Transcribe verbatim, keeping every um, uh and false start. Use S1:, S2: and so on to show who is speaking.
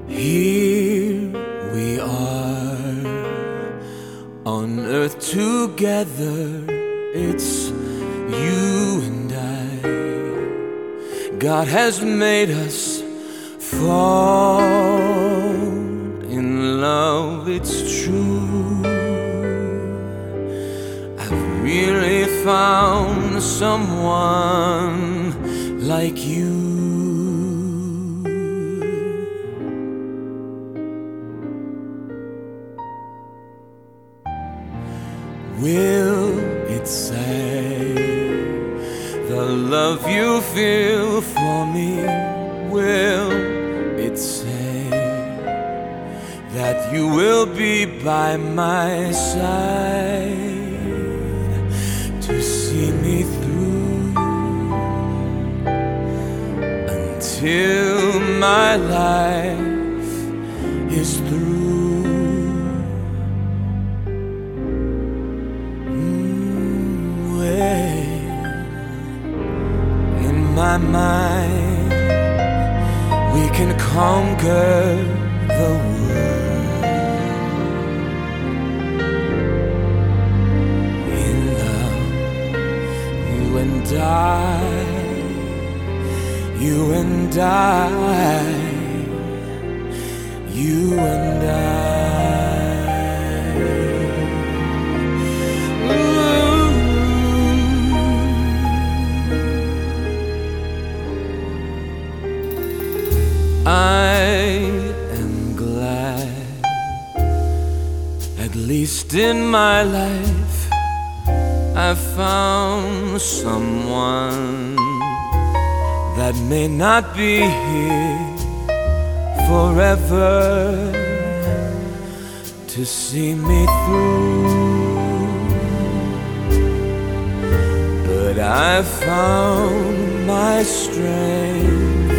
S1: Here we are on earth together. It's you and I. God has made us fall in love, it's true. I've really found someone like you. Will it say the love you feel for me? Will it say that you will be by my side to see me through until my life is through? In my mind, we can conquer the world. In love, you and I, you and I, you and I. I am glad, at least in my life, I found someone that may not be here forever to see me through, but I found my strength